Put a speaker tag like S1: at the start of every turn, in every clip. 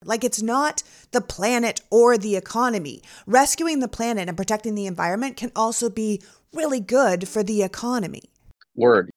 S1: Like, it's not the planet or the economy. Rescuing the planet and protecting the environment can also be really good for the economy.
S2: Word.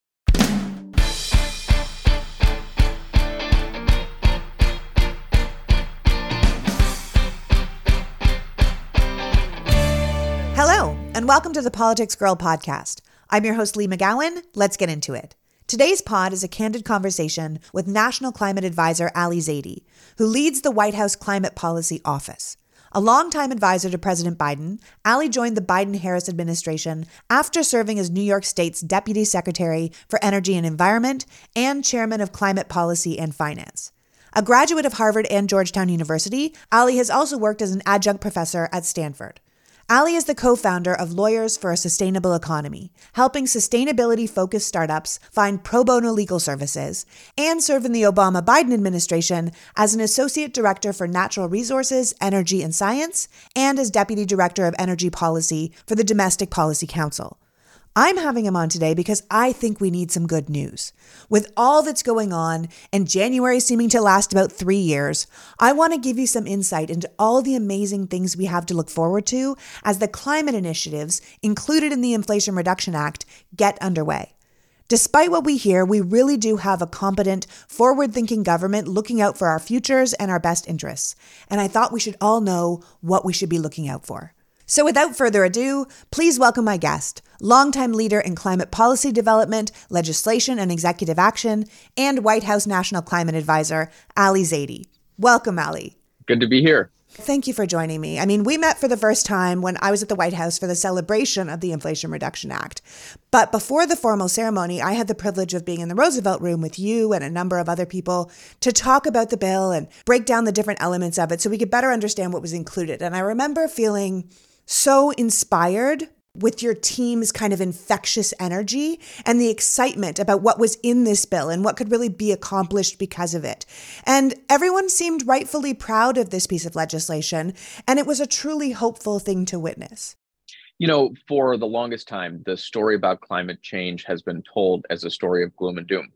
S1: Hello, and welcome to the Politics Girl podcast. I'm your host, Lee McGowan. Let's get into it. Today's pod is a candid conversation with National Climate Advisor Ali Zaidi, who leads the White House Climate Policy Office. A longtime advisor to President Biden, Ali joined the Biden-Harris administration after serving as New York State's Deputy Secretary for Energy and Environment and Chairman of Climate Policy and Finance. A graduate of Harvard and Georgetown University, Ali has also worked as an adjunct professor at Stanford. Ali is the co-founder of Lawyers for a Sustainable Economy, helping sustainability-focused startups find pro bono legal services, and served in the Obama-Biden administration as an associate director for natural resources, energy, and science, and as deputy director of energy policy for the Domestic Policy Council. I'm having him on today because I think we need some good news. With all that's going on and January seeming to last about 3 years, I want to give you some insight into all the amazing things we have to look forward to as the climate initiatives included in the Inflation Reduction Act get underway. Despite what we hear, we really do have a competent, forward-thinking government looking out for our futures and our best interests. And I thought we should all know what we should be looking out for. So without further ado, please welcome my guest, longtime leader in climate policy development, legislation, and executive action, and White House National Climate Advisor, Ali Zaidi. Welcome, Ali.
S2: Good to be here.
S1: Thank you for joining me. I mean, we met for the first time when I was at the White House for the celebration of the Inflation Reduction Act. But before the formal ceremony, I had the privilege of being in the Roosevelt Room with you and a number of other people to talk about the bill and break down the different elements of it so we could better understand what was included. And I remember feeling so inspired with your team's kind of infectious energy and the excitement about what was in this bill and what could really be accomplished because of it. And everyone seemed rightfully proud of this piece of legislation, and it was a truly hopeful thing to witness.
S2: You know, for the longest time, the story about climate change has been told as a story of gloom and doom.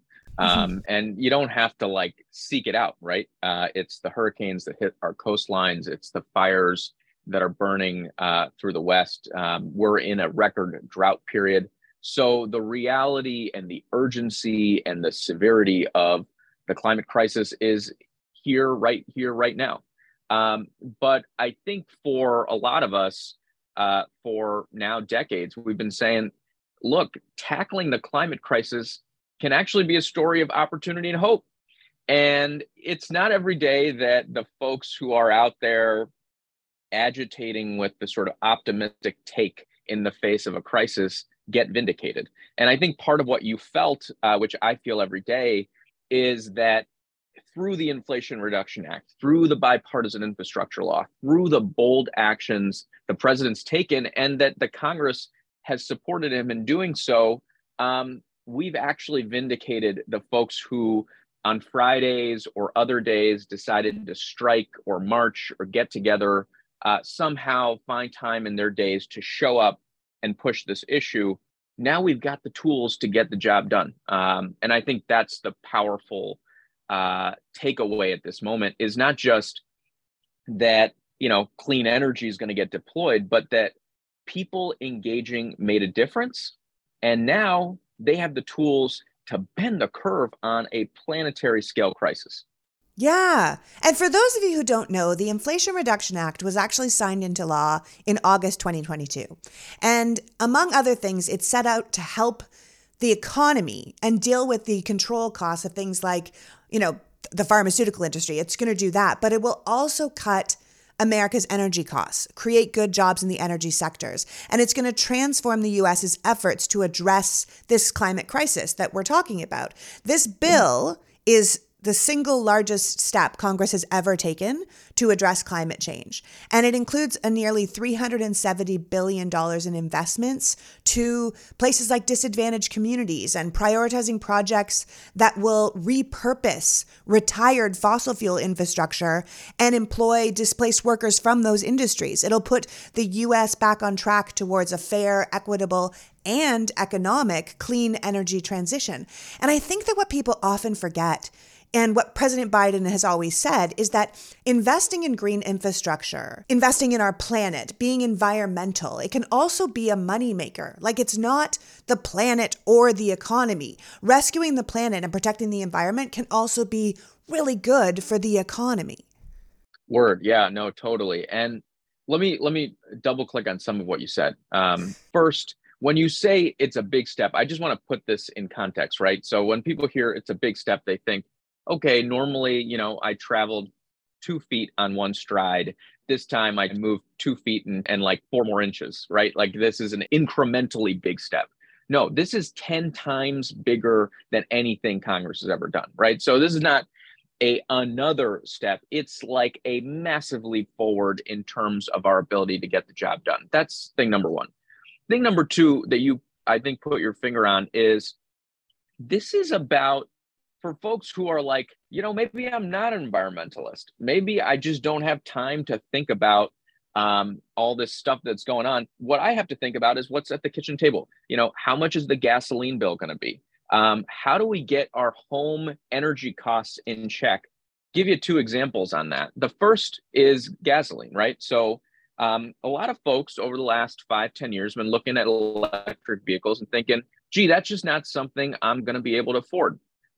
S2: And you don't have to seek it out, right? It's the hurricanes that hit our coastlines. It's the fires that are burning through the West. We're in a record drought period. So the reality and the urgency and the severity of the climate crisis is here, right now. But I think for a lot of us, for now decades, we've been saying, look, tackling the climate crisis can actually be a story of opportunity and hope. And it's not every day that the folks who are out there agitating with the sort of optimistic take in the face of a crisis get vindicated. And I think part of what you felt, which I feel every day, is that through the Inflation Reduction Act, through the bipartisan infrastructure law, through the bold actions the president's taken, and that the Congress has supported him in doing so, we've actually vindicated the folks who on Fridays or other days decided to strike or march or get together, somehow find time in their days to show up and push this issue. Now we've got the tools to get the job done. And I think that's the powerful takeaway at this moment, is not just that, clean energy is going to get deployed, but that people engaging made a difference. And now they have the tools to bend the curve on a planetary scale crisis.
S1: Yeah. And for those of you who don't know, the Inflation Reduction Act was actually signed into law in August 2022. And among other things, it set out to help the economy and deal with the control costs of things like, the pharmaceutical industry. It's going to do that, but it will also cut America's energy costs, create good jobs in the energy sectors. And it's going to transform the U.S.'s efforts to address this climate crisis that we're talking about. This bill is the single largest step Congress has ever taken to address climate change. And it includes a nearly $370 billion in investments to places like disadvantaged communities and prioritizing projects that will repurpose retired fossil fuel infrastructure and employ displaced workers from those industries. It'll put the U.S. back on track towards a fair, equitable, and economic clean energy transition. And I think that what people often forget And what President Biden has always said is that investing in green infrastructure, investing in our planet, being environmental, it can also be a moneymaker. Like, it's not the planet or the economy. Rescuing the planet and protecting the environment can also be really good for the economy.
S2: Word. Yeah, no, totally. And let me double click on some of what you said. First, when you say it's a big step, I just want to put this in context, right? So when people hear it's a big step, they think, okay, normally, I traveled 2 feet on one stride. This time I moved 2 feet and like 4 more inches, right? Like, this is an incrementally big step. No, this is 10 times bigger than anything Congress has ever done, right? So this is not another step. It's like a massive leap forward in terms of our ability to get the job done. That's thing number one. Thing number two that you, I think, put your finger on is this is about, for folks who are like, maybe I'm not an environmentalist. Maybe I just don't have time to think about all this stuff that's going on. What I have to think about is what's at the kitchen table. How much is the gasoline bill going to be? How do we get our home energy costs in check? Give you 2 examples on that. The first is gasoline, right? So a lot of folks over the last 5-10 years have been looking at electric vehicles and thinking, gee, that's just not something I'm going to be able to afford.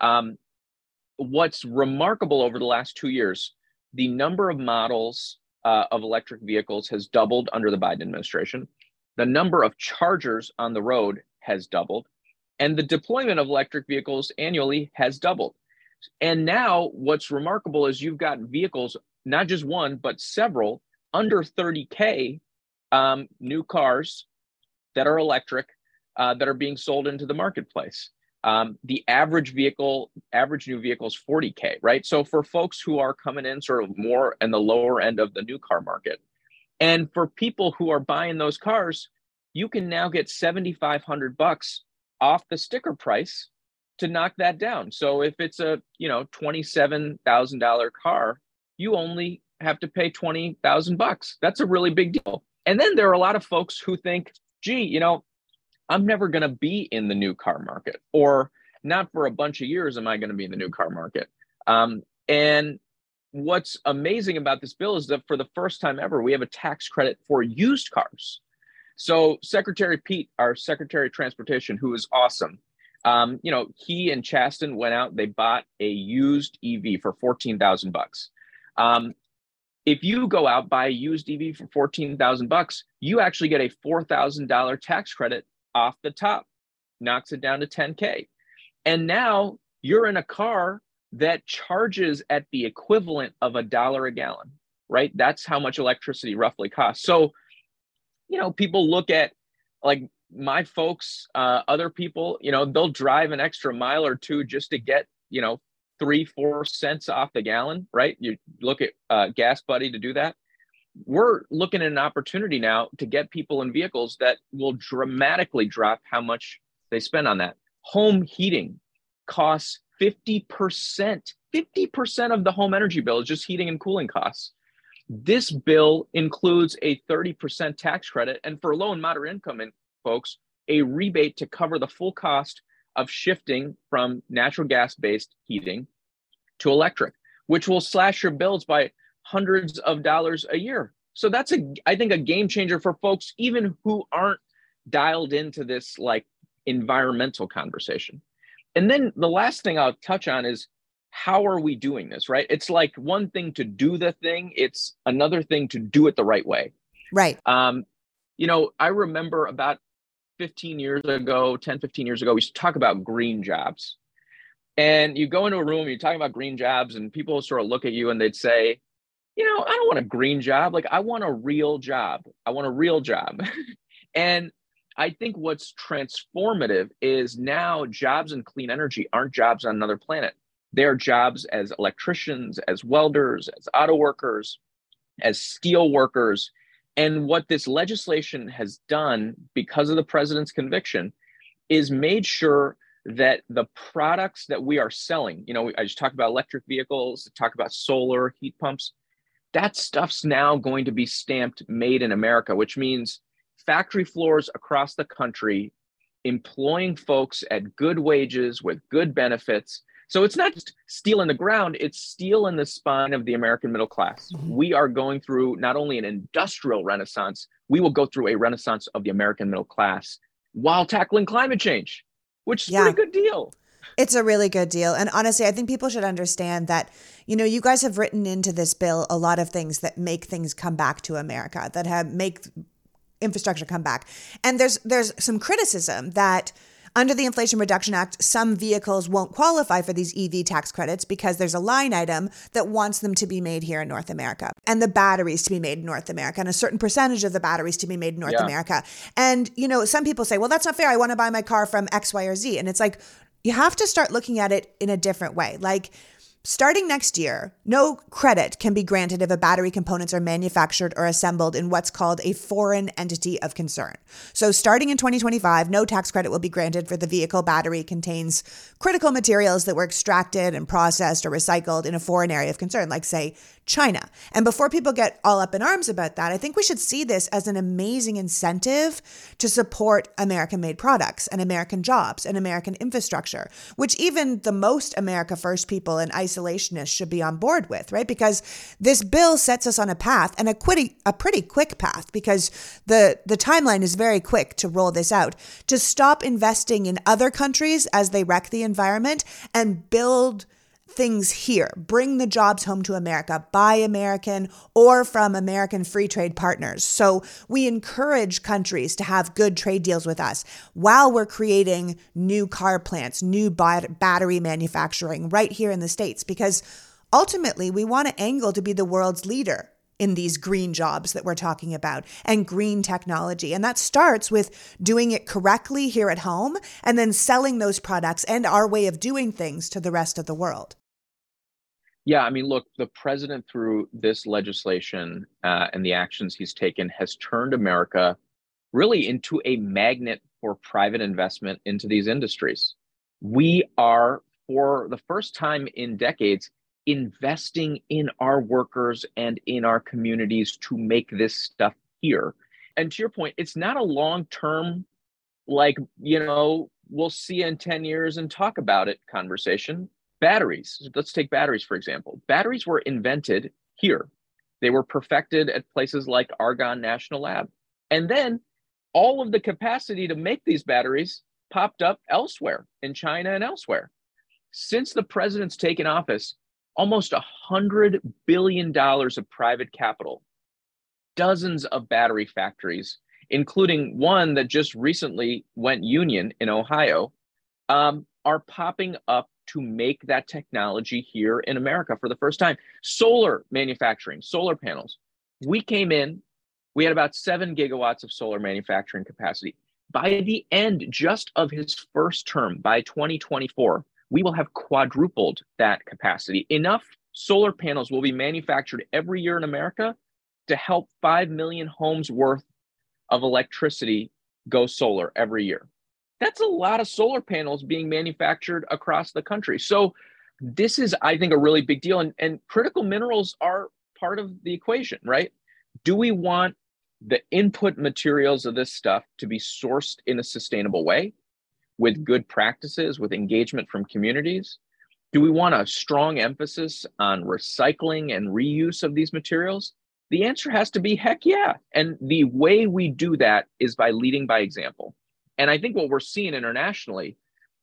S2: What's remarkable over the last 2 years, the number of models of electric vehicles has doubled under the Biden administration. The number of chargers on the road has doubled. And the deployment of electric vehicles annually has doubled. And now what's remarkable is you've got vehicles, not just one, but several under 30K new cars that are electric that are being sold into the marketplace. The average new vehicle is 40K, right? So for folks who are coming in sort of more in the lower end of the new car market, and for people who are buying those cars, you can now get $7,500 off the sticker price to knock that down. So if it's a $27,000 car, you only have to pay $20,000. That's a really big deal. And then there are a lot of folks who think, gee, I'm never going to be in the new car market, or not for a bunch of years am I going to be in the new car market. And what's amazing about this bill is that for the first time ever, we have a tax credit for used cars. So Secretary Pete, our Secretary of Transportation, who is awesome, he and Chasten went out, they bought a used EV for $14,000. If you go out, buy a used EV for $14,000, you actually get a $4,000 tax credit off the top, knocks it down to 10K. And now you're in a car that charges at the equivalent of $1 a gallon, right? That's how much electricity roughly costs. So, people look at, like, my folks, other people, they'll drive an extra mile or two just to get, 3-4 cents off the gallon, right? You look at Gas Buddy to do that. We're looking at an opportunity now to get people in vehicles that will dramatically drop how much they spend on that. Home heating costs 50%. 50% of the home energy bill is just heating and cooling costs. This bill includes a 30% tax credit, and for low and moderate income folks, a rebate to cover the full cost of shifting from natural gas-based heating to electric, which will slash your bills by hundreds of dollars a year. So that's, I think, a game changer for folks even who aren't dialed into this like environmental conversation. And then the last thing I'll touch on is, how are we doing this, right? It's like one thing to do the thing, it's another thing to do it the right way.
S1: Right.
S2: I remember about 10, 15 years ago, we used to talk about green jobs. And you go into a room, you're talking about green jobs, and people sort of look at you and they'd say, I don't want a green job. Like, I want a real job. I want a real job. And I think what's transformative is now jobs in clean energy aren't jobs on another planet. They're jobs as electricians, as welders, as auto workers, as steel workers. And what this legislation has done, because of the president's conviction, is made sure that the products that we are selling, I just talked about electric vehicles, talk about solar, heat pumps, that stuff's now going to be stamped made in America, which means factory floors across the country employing folks at good wages with good benefits So it's not just steel in the ground, it's steel in the spine of the American middle class. We are going through not only an industrial renaissance, we will go through a renaissance of the American middle class while tackling climate change, which is a pretty good deal.
S1: It's a really good deal. And honestly, I think people should understand that, you guys have written into this bill a lot of things that make things come back to America, that make infrastructure come back. And there's some criticism that under the Inflation Reduction Act, some vehicles won't qualify for these EV tax credits because there's a line item that wants them to be made here in North America and the batteries to be made in North America and a certain percentage of the batteries to be made in North America. And, some people say, well, that's not fair. I want to buy my car from X, Y, or Z. And it's like, you have to start looking at it in a different way. Like, starting next year, no credit can be granted if a battery components are manufactured or assembled in what's called a foreign entity of concern. So starting in 2025, no tax credit will be granted for the vehicle battery contains critical materials that were extracted and processed or recycled in a foreign area of concern, like, say, China. And before people get all up in arms about that, I think we should see this as an amazing incentive to support American-made products and American jobs and American infrastructure, which even the most America First people and isolationists should be on board with, right? Because this bill sets us on a path, and a pretty quick path, because the timeline is very quick to roll this out, to stop investing in other countries as they wreck the environment and build things here, bring the jobs home to America, buy American or from American free trade partners. So we encourage countries to have good trade deals with us while we're creating new car plants, new battery manufacturing right here in the States, because ultimately we want Angle to be the world's leader in these green jobs that we're talking about and green technology. And that starts with doing it correctly here at home and then selling those products and our way of doing things to the rest of the world.
S2: Yeah, I mean, look, the president through this legislation and the actions he's taken has turned America really into a magnet for private investment into these industries. We are, for the first time in decades, investing in our workers and in our communities to make this stuff here. And to your point, it's not a long-term, like, we'll see in 10 years and talk about it conversation. Batteries, let's take batteries, for example. Batteries were invented here. They were perfected at places like Argonne National Lab. And then all of the capacity to make these batteries popped up elsewhere, in China and elsewhere. Since the president's taken office, almost $100 billion of private capital, dozens of battery factories, including one that just recently went union in Ohio, are popping up to make that technology here in America for the first time. Solar manufacturing, solar panels. We came in, we had about 7 gigawatts of solar manufacturing capacity. By the end just of his first term, by 2024, we will have quadrupled that capacity. Enough solar panels will be manufactured every year in America to help 5 million homes worth of electricity go solar every year. That's a lot of solar panels being manufactured across the country. So this is, I think, a really big deal. And critical minerals are part of the equation, right? Do we want the input materials of this stuff to be sourced in a sustainable way, with good practices, with engagement from communities? Do we want a strong emphasis on recycling and reuse of these materials? The answer has to be heck yeah. And the way we do that is by leading by example. And I think what we're seeing internationally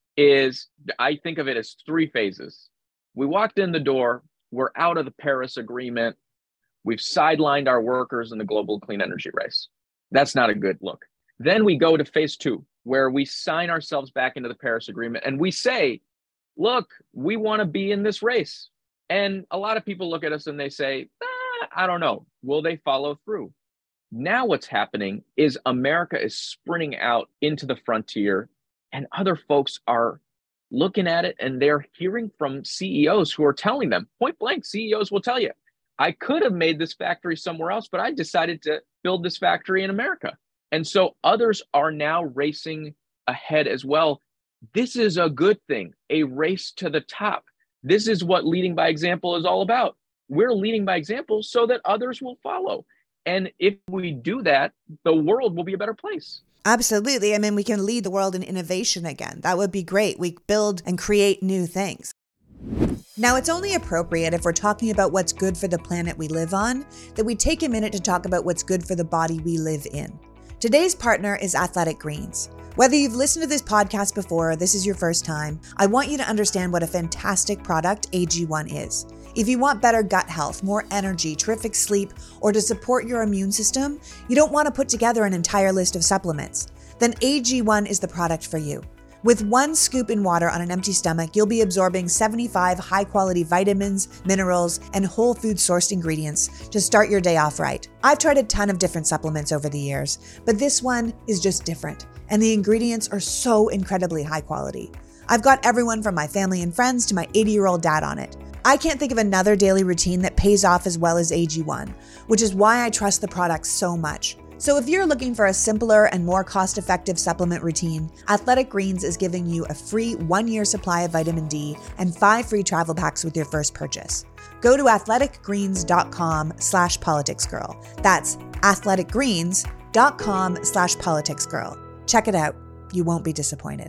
S2: is, I think of it as 3 phases. We walked in the door, we're out of the Paris Agreement, we've sidelined our workers in the global clean energy race. That's not a good look. Then we go to phase 2, where we sign ourselves back into the Paris Agreement and we say, look, we want to be in this race. And a lot of people look at us and they say, I don't know, will they follow through? Now what's happening is America is sprinting out into the frontier, and other folks are looking at it and they're hearing from CEOs who are telling them, point blank, CEOs will tell you, I could have made this factory somewhere else, but I decided to build this factory in America. And so others are now racing ahead as well. This is a good thing, a race to the top. This is what leading by example is all about. We're leading by example so that others will follow. And if we do that, the world will be a better place.
S1: Absolutely. I mean, we can lead the world in innovation again. That would be great. We build and create new things. Now, it's only appropriate if we're talking about what's good for the planet we live on, that we take a minute to talk about what's good for the body we live in. Today's partner is Athletic Greens. Whether you've listened to this podcast before or this is your first time, I want you to understand what a fantastic product AG1 is. If you want better gut health, more energy, terrific sleep, or to support your immune system, you don't want to put together an entire list of supplements. Then AG1 is the product for you. With 1 scoop in water on an empty stomach, you'll be absorbing 75 high-quality vitamins, minerals, and whole food sourced ingredients to start your day off right. I've tried a ton of different supplements over the years, but this one is just different, and the ingredients are so incredibly high quality. I've got everyone from my family and friends to my 80-year-old dad on it. I can't think of another daily routine that pays off as well as AG1, which is why I trust the product so much. So if you're looking for a simpler and more cost-effective supplement routine, Athletic Greens is giving you a free 1-year supply of vitamin D and 5 free travel packs with your first purchase. Go to athleticgreens.com/politicsgirl. That's athleticgreens.com/politicsgirl. Check it out. You won't be disappointed.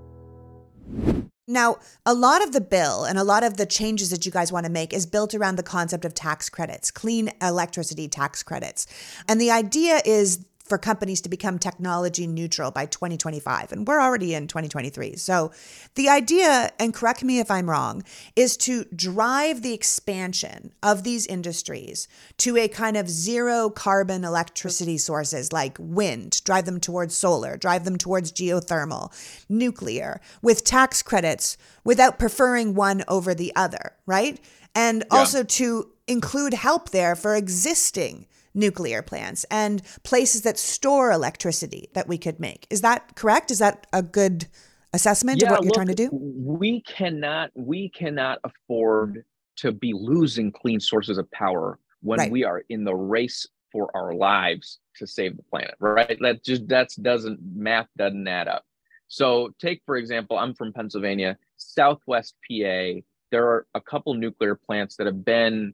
S1: Now, a lot of the bill and a lot of the changes that you guys want to make is built around the concept of tax credits, clean electricity tax credits. And the idea is for companies to become technology neutral by 2025. And we're already in 2023. So the idea, and correct me if I'm wrong, is to drive the expansion of these industries to a kind of zero carbon electricity sources like wind, drive them towards solar, drive them towards geothermal, nuclear, with tax credits without preferring one over the other, right? And also to include help there for existing nuclear plants and places that store electricity that we could make. Is that correct? Is that a good assessment of what you're trying to do?
S2: We cannot afford to be losing clean sources of power when we are in the race for our lives to save the planet, right? Math doesn't add up. So take, for example, I'm from Pennsylvania, Southwest PA. There are a couple nuclear plants that have been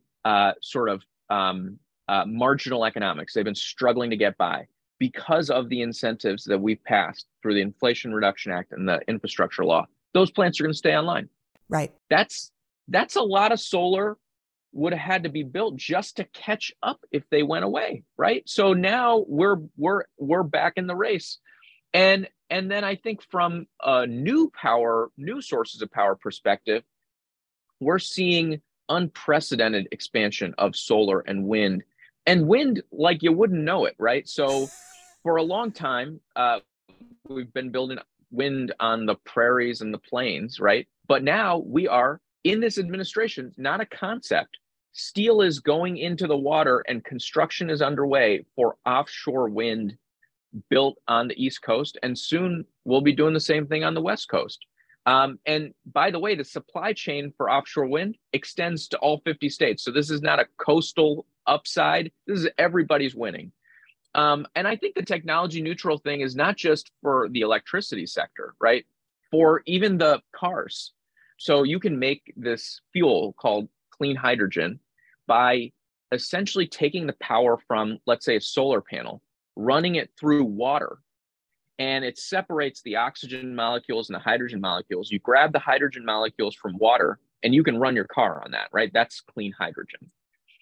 S2: marginal economics. They've been struggling to get by because of the incentives that we've passed through the Inflation Reduction Act and the infrastructure law. Those plants are going to stay online.
S1: Right.
S2: That's a lot of solar would have had to be built just to catch up if they went away, right? So now we're back in the race. And then I think from a new sources of power perspective, we're seeing unprecedented expansion of solar and wind. And wind, like you wouldn't know it, right? So for a long time, we've been building wind on the prairies and the plains, right? But now we are, in this administration, not a concept. Steel is going into the water and construction is underway for offshore wind built on the East Coast. And soon we'll be doing the same thing on the West Coast. And by the way, the supply chain for offshore wind extends to all 50 states. So this is not a coastal upside. This is everybody's winning. And I think the technology neutral thing is not just for the electricity sector, right? For even the cars. So you can make this fuel called clean hydrogen by essentially taking the power from, let's say, a solar panel, running it through water. And it separates the oxygen molecules and the hydrogen molecules. You grab the hydrogen molecules from water and you can run your car on that, right? That's clean hydrogen.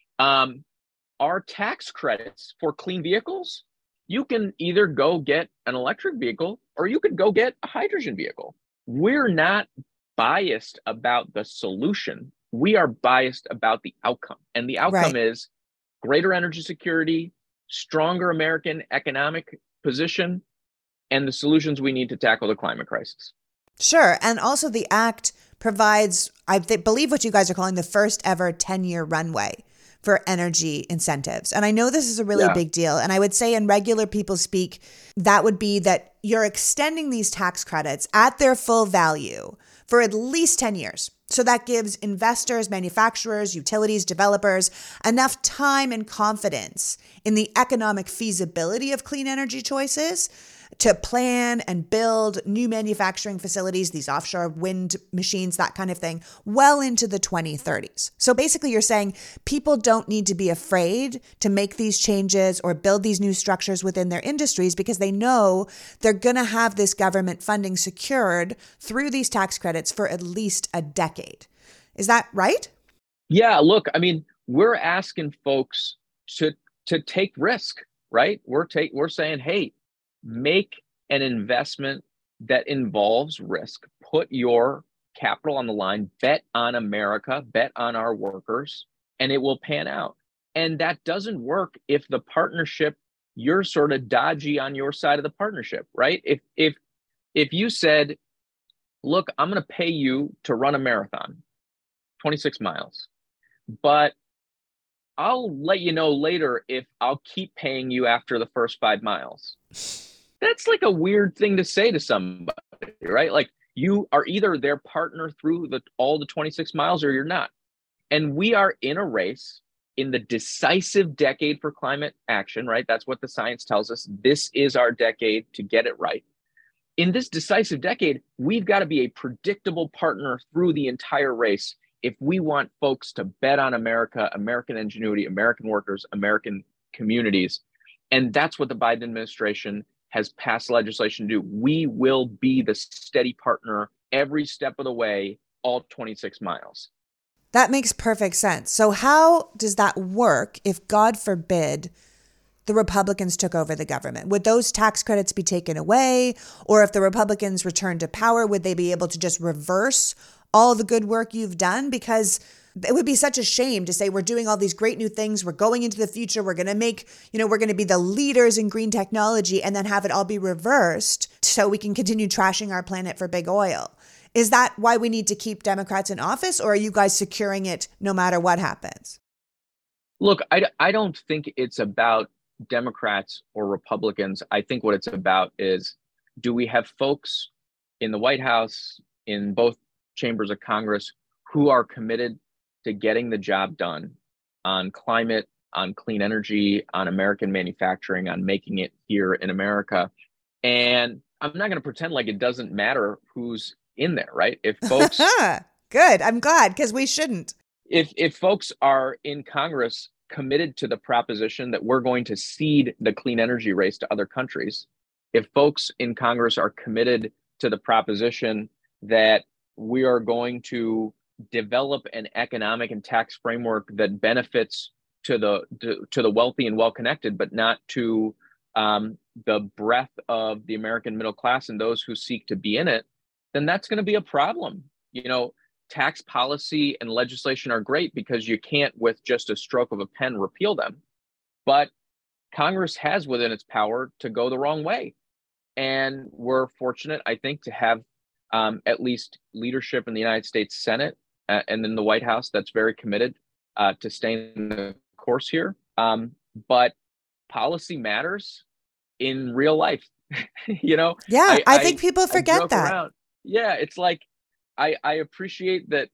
S2: Our tax credits for clean vehicles, you can either go get an electric vehicle or you could go get a hydrogen vehicle. We're not biased about the solution. We are biased about the outcome. And the outcome is greater energy security, stronger American economic position, and the solutions we need to tackle the climate crisis.
S1: Sure. And also the act provides, I believe what you guys are calling the first ever 10-year runway for energy incentives. And I know this is a really big deal. And I would say in regular people speak, that would be that you're extending these tax credits at their full value for at least 10 years. So that gives investors, manufacturers, utilities, developers enough time and confidence in the economic feasibility of clean energy choices to plan and build new manufacturing facilities, these offshore wind machines, that kind of thing, well into the 2030s. So basically you're saying people don't need to be afraid to make these changes or build these new structures within their industries because they know they're going to have this government funding secured through these tax credits for at least a decade. Is that right?
S2: Yeah, look, I mean, we're asking folks to take risk, right? We're saying, hey, make an investment that involves risk. Put your capital on the line, bet on America, bet on our workers, and it will pan out. And that doesn't work if the partnership, you're sort of dodgy on your side of the partnership, right? If you said, look, I'm going to pay you to run a marathon, 26 miles, but I'll let you know later if I'll keep paying you after the first 5 miles. That's like a weird thing to say to somebody, right? Like, you are either their partner through all the 26 miles or you're not. And we are in a race in the decisive decade for climate action, right? That's what the science tells us. This is our decade to get it right. In this decisive decade, we've got to be a predictable partner through the entire race if we want folks to bet on America, American ingenuity, American workers, American communities. And that's what the Biden administration has passed legislation to do. We will be the steady partner every step of the way, all 26 miles.
S1: That makes perfect sense. So how does that work if, God forbid, the Republicans took over the government? Would those tax credits be taken away? Or if the Republicans returned to power, would they be able to just reverse all the good work you've done? Because it would be such a shame to say we're doing all these great new things. We're going into the future. We're going to make, we're going to be the leaders in green technology and then have it all be reversed so we can continue trashing our planet for big oil. Is that why we need to keep Democrats in office, or are you guys securing it no matter what happens?
S2: Look, I don't think it's about Democrats or Republicans. I think what it's about is, do we have folks in the White House, in both chambers of Congress, who are committed to getting the job done on climate, on clean energy, on American manufacturing, on making it here in America? And I'm not going to pretend like it doesn't matter who's in there, right? If folks
S1: good, I'm glad, because we shouldn't.
S2: If folks are in Congress committed to the proposition that we're going to cede the clean energy race to other countries, if folks in Congress are committed to the proposition that we are going to develop an economic and tax framework that benefits to the wealthy and well-connected, but not to the breadth of the American middle class and those who seek to be in it, then that's going to be a problem. Tax policy and legislation are great because you can't, with just a stroke of a pen, repeal them. But Congress has within its power to go the wrong way. And we're fortunate, I think, to have at least leadership in the United States Senate and in the White House that's very committed to staying the course here. But policy matters in real life.
S1: Yeah, I think people forget that.
S2: Around. Yeah, it's like, I appreciate that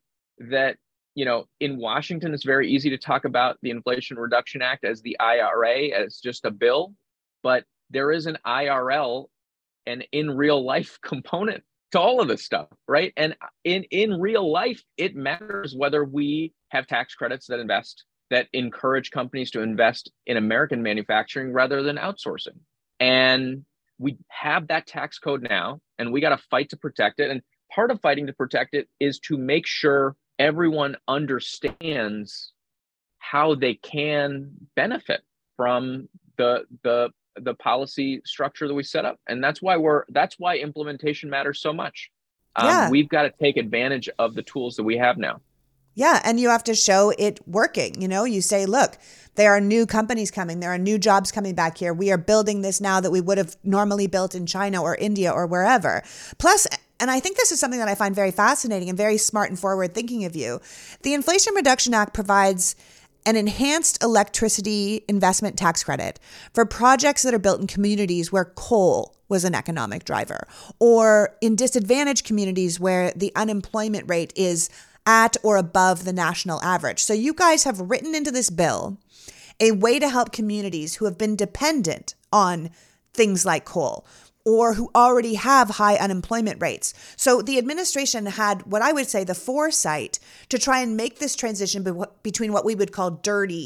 S2: in Washington, it's very easy to talk about the Inflation Reduction Act as the IRA, as just a bill, but there is an IRL and in real life component to all of this stuff, right? And in real life, it matters whether we have tax credits that encourage companies to invest in American manufacturing rather than outsourcing. And we have that tax code now, and we got to fight to protect it. And part of fighting to protect it is to make sure everyone understands how they can benefit from the policy structure that we set up. And that's why implementation matters so much. We've got to take advantage of the tools that we have now.
S1: Yeah. And you have to show it working. You say, look, there are new companies coming. There are new jobs coming back here. We are building this now that we would have normally built in China or India or wherever. Plus, and I think this is something that I find very fascinating and very smart and forward thinking of you, the Inflation Reduction Act provides an enhanced electricity investment tax credit for projects that are built in communities where coal was an economic driver, or in disadvantaged communities where the unemployment rate is at or above the national average. So you guys have written into this bill a way to help communities who have been dependent on things like coal or who already have high unemployment rates. So the administration had what I would say the foresight to try and make this transition between what we would call dirty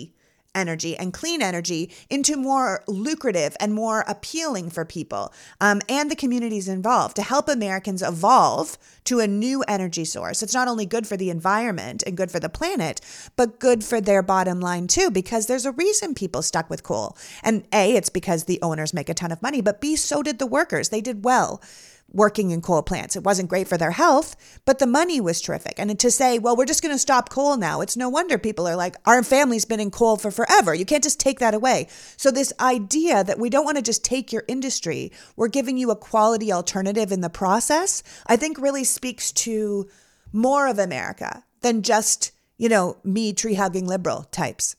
S1: energy and clean energy into more lucrative and more appealing for people and the communities involved to help Americans evolve to a new energy source. It's not only good for the environment and good for the planet, but good for their bottom line too, because there's a reason people stuck with coal. And A, it's because the owners make a ton of money, but B, so did the workers. They did well working in coal plants. It wasn't great for their health, but the money was terrific. And to say, well, we're just going to stop coal now, it's no wonder people are like, our family's been in coal for forever. You can't just take that away. So this idea that we don't want to just take your industry, we're giving you a quality alternative in the process, I think really speaks to more of America than just, me tree-hugging liberal types.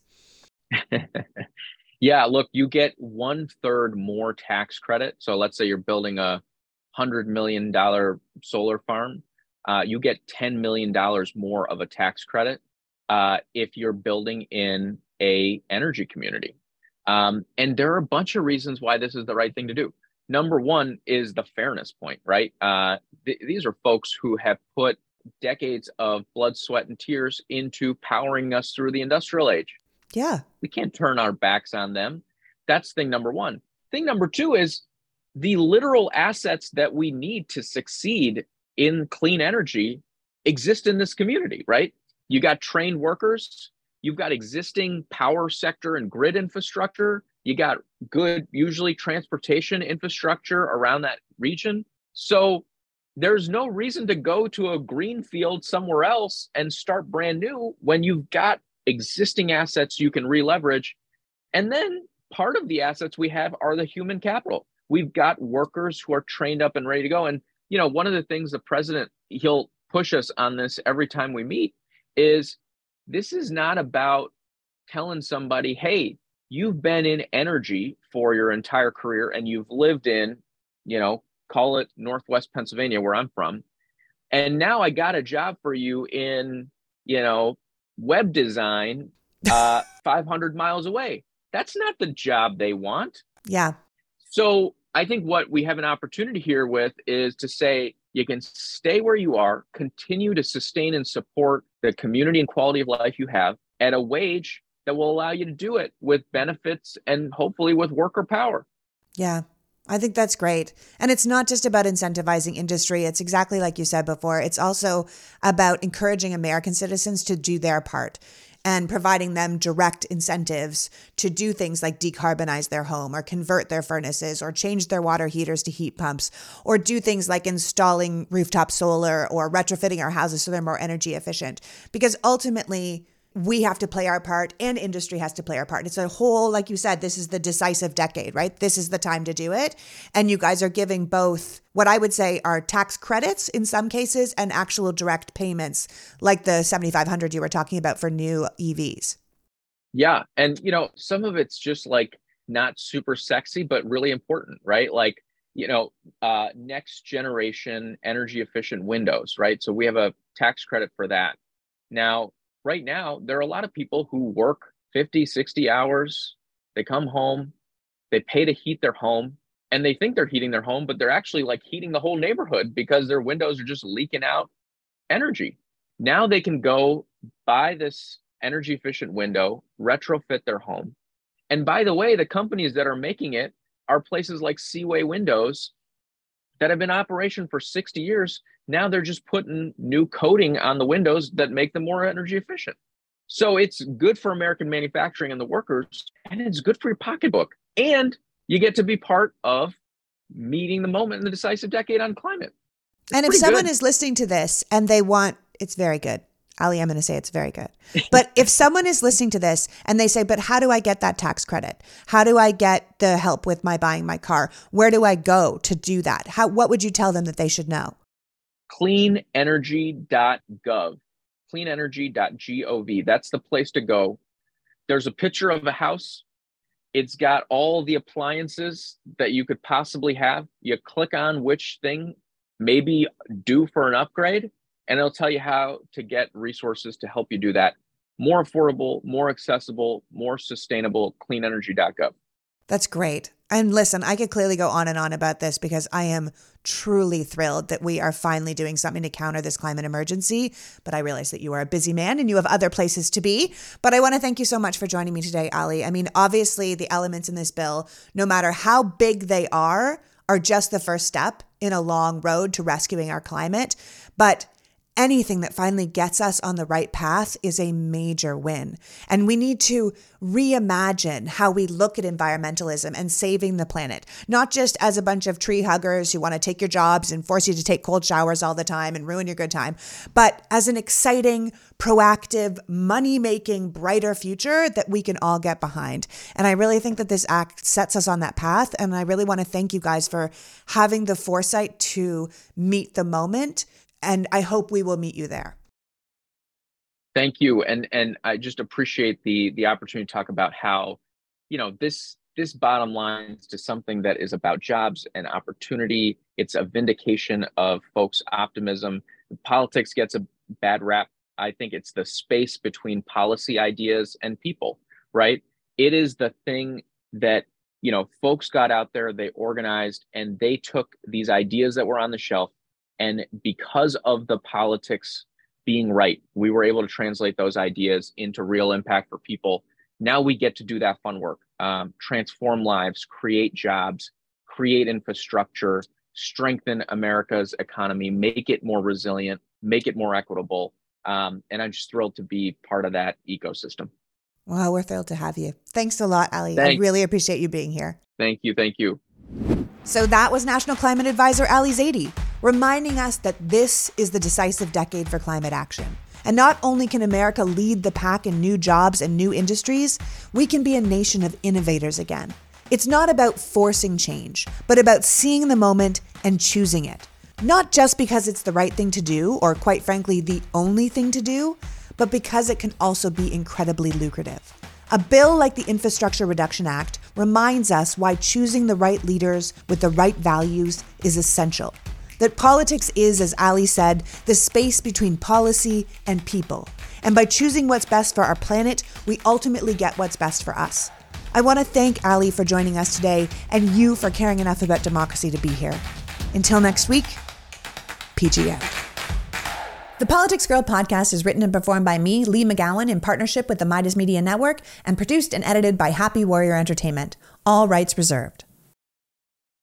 S2: Yeah, look, you get 1/3 more tax credit. So let's say you're building a $100 million solar farm, you get $10 million more of a tax credit if you're building in a energy community. And there are a bunch of reasons why this is the right thing to do. Number one is the fairness point, right? These are folks who have put decades of blood, sweat, and tears into powering us through the industrial age.
S1: Yeah.
S2: We can't turn our backs on them. That's thing number one. Thing number two is the literal assets that we need to succeed in clean energy exist in this community, right? You got trained workers, you've got existing power sector and grid infrastructure, you got good, usually transportation infrastructure around that region. So there's no reason to go to a green field somewhere else and start brand new when you've got existing assets you can re-leverage. And then part of the assets we have are the human capital. We've got workers who are trained up and ready to go. And, one of the things the president, he'll push us on this every time we meet, is this is not about telling somebody, hey, you've been in energy for your entire career and you've lived in, call it Northwest Pennsylvania, where I'm from. And now I got a job for you in, web design 500 miles away. That's not the job they want.
S1: Yeah.
S2: So I think what we have an opportunity here with is to say you can stay where you are, continue to sustain and support the community and quality of life you have at a wage that will allow you to do it with benefits and hopefully with worker power.
S1: Yeah. I think that's great. And it's not just about incentivizing industry. It's exactly like you said before. It's also about encouraging American citizens to do their part and providing them direct incentives to do things like decarbonize their home or convert their furnaces or change their water heaters to heat pumps or do things like installing rooftop solar or retrofitting our houses so they're more energy efficient. Because ultimately, we have to play our part and industry has to play our part. It's a whole, like you said, this is the decisive decade, right? This is the time to do it. And you guys are giving both what I would say are tax credits in some cases and actual direct payments, like the $7,500 you were talking about for new EVs.
S2: Yeah. And, some of it's just like not super sexy, but really important, right? Like, next generation energy efficient windows, right? So we have a tax credit for that. Now, right now, there are a lot of people who work 50, 60 hours. They come home, they pay to heat their home, and they think they're heating their home, but they're actually like heating the whole neighborhood because their windows are just leaking out energy. Now they can go buy this energy efficient window, retrofit their home. And by the way, the companies that are making it are places like Seaway Windows that have been in operation for 60 years. Now they're just putting new coating on the windows that make them more energy efficient. So it's good for American manufacturing and the workers, and it's good for your pocketbook. And you get to be part of meeting the moment in the decisive decade on climate.
S1: And if someone is listening to this and they want, it's very good. Ali, I'm going to say it's very good. But if someone is listening to this and they say, but how do I get that tax credit? How do I get the help with buying my car? Where do I go to do that? What would you tell them that they should know?
S2: Cleanenergy.gov, cleanenergy.gov. That's the place to go. There's a picture of a house. It's got all the appliances that you could possibly have. You click on which thing may be due for an upgrade, and it'll tell you how to get resources to help you do that. More affordable, more accessible, more sustainable, cleanenergy.gov.
S1: That's great. And listen, I could clearly go on and on about this because I am truly thrilled that we are finally doing something to counter this climate emergency. But I realize that you are a busy man and you have other places to be. But I want to thank you so much for joining me today, Ali. I mean, obviously the elements in this bill, no matter how big they are just the first step in a long road to rescuing our climate. But anything that finally gets us on the right path is a major win. And we need to reimagine how we look at environmentalism and saving the planet, not just as a bunch of tree huggers who want to take your jobs and force you to take cold showers all the time and ruin your good time, but as an exciting, proactive, money-making, brighter future that we can all get behind. And I really think that this act sets us on that path. And I really want to thank you guys for having the foresight to meet the moment. And I hope we will meet you there.
S2: Thank you. And I just appreciate the opportunity to talk about how, this bottom line to something that is about jobs and opportunity. It's a vindication of folks' optimism. Politics gets a bad rap. I think it's the space between policy ideas and people, right? It is the thing that, folks got out there, they organized, and they took these ideas that were on the shelf. And because of the politics being right, we were able to translate those ideas into real impact for people. Now we get to do that fun work, transform lives, create jobs, create infrastructure, strengthen America's economy, make it more resilient, make it more equitable. And I'm just thrilled to be part of that ecosystem.
S1: Well, we're thrilled to have you. Thanks a lot, Ali.
S2: Thanks.
S1: I really appreciate you being here.
S2: Thank you. Thank you.
S1: So that was National Climate Advisor Ali Zaidi, reminding us that this is the decisive decade for climate action. And not only can America lead the pack in new jobs and new industries, we can be a nation of innovators again. It's not about forcing change, but about seeing the moment and choosing it. Not just because it's the right thing to do, or quite frankly, the only thing to do, but because it can also be incredibly lucrative. A bill like the Infrastructure Reduction Act reminds us why choosing the right leaders with the right values is essential. That politics is, as Ali said, the space between policy and people. And by choosing what's best for our planet, we ultimately get what's best for us. I want to thank Ali for joining us today and you for caring enough about democracy to be here. Until next week, PG out. The Politics Girl podcast is written and performed by me, Lee McGowan, in partnership with the Midas Media Network, and produced and edited by Happy Warrior Entertainment. All rights reserved.